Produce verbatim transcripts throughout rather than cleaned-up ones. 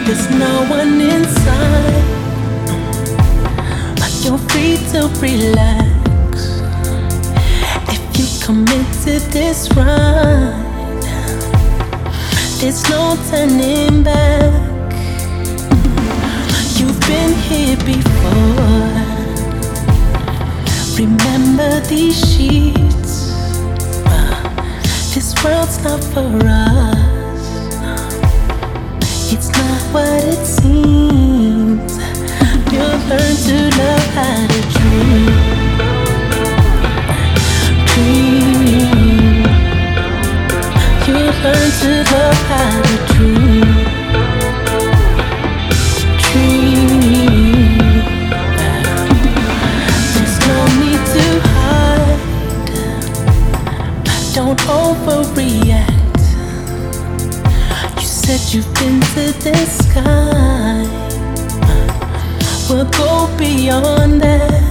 There's no one inside, but you're free to relax. If you commit to this ride, there's no turning back. You've been here before. Remember these sheets. This world's not for us. It's not what it seems. You'll learn to love how to dream. Dream. You'll learn to love how to dream. Dream. There's no need to hide. Don't overreact. You said you've been to the sky. We'll go beyond that.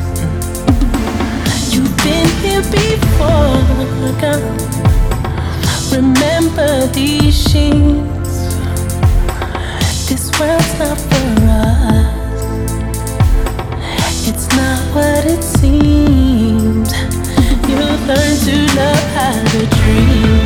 You've been here before, girl. Remember these sheets. This world's not for us. It's not what it seems. You'll learn to love how to dream.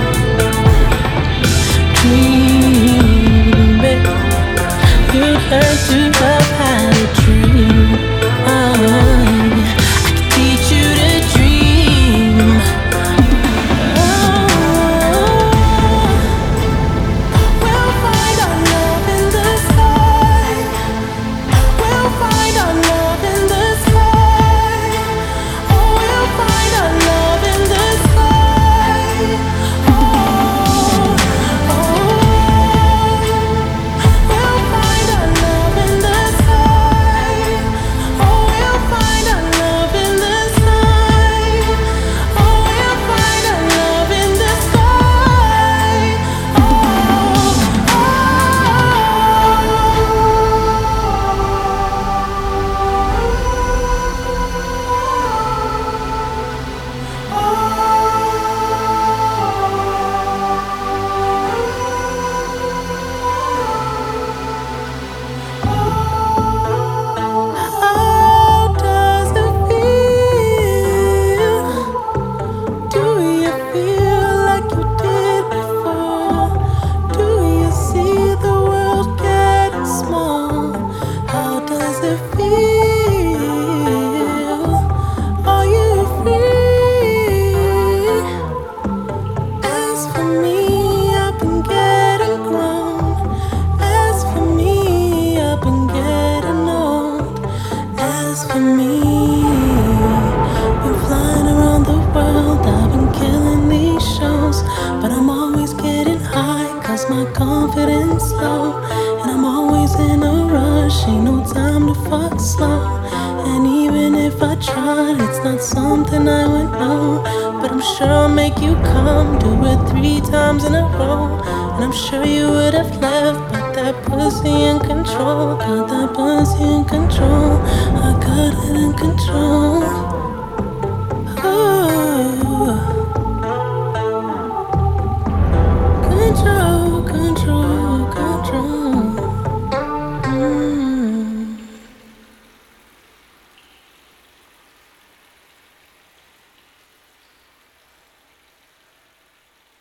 Dream, baby. You'll learn to love how to dream. Oh, I can teach you to dream. Oh, we'll find our love in the sky. We'll find our love in the sky. Oh, we'll find our love in the sky. Oh, oh, we'll find our love in the sky. Oh, we'll find our love in the sky. Oh, we'll find our love in the sky. Oh, how does it feel? Do you feel like you did before? Do you see the world getting small? How does it feel? Are you free? As for me, I've been getting grown. As for me, I've been getting old. As for me, been flying around the world. I've been killing these shows, but I'm always getting high, cause my confidence low. And I'm always in a rush, ain't no time to fuck slow. And even if I tried, it's not something I would know. But I'm sure I'll make you come, do it three times in a row. And I'm sure you would have left, but that pussy in control. Got that pussy in control, I got it in control.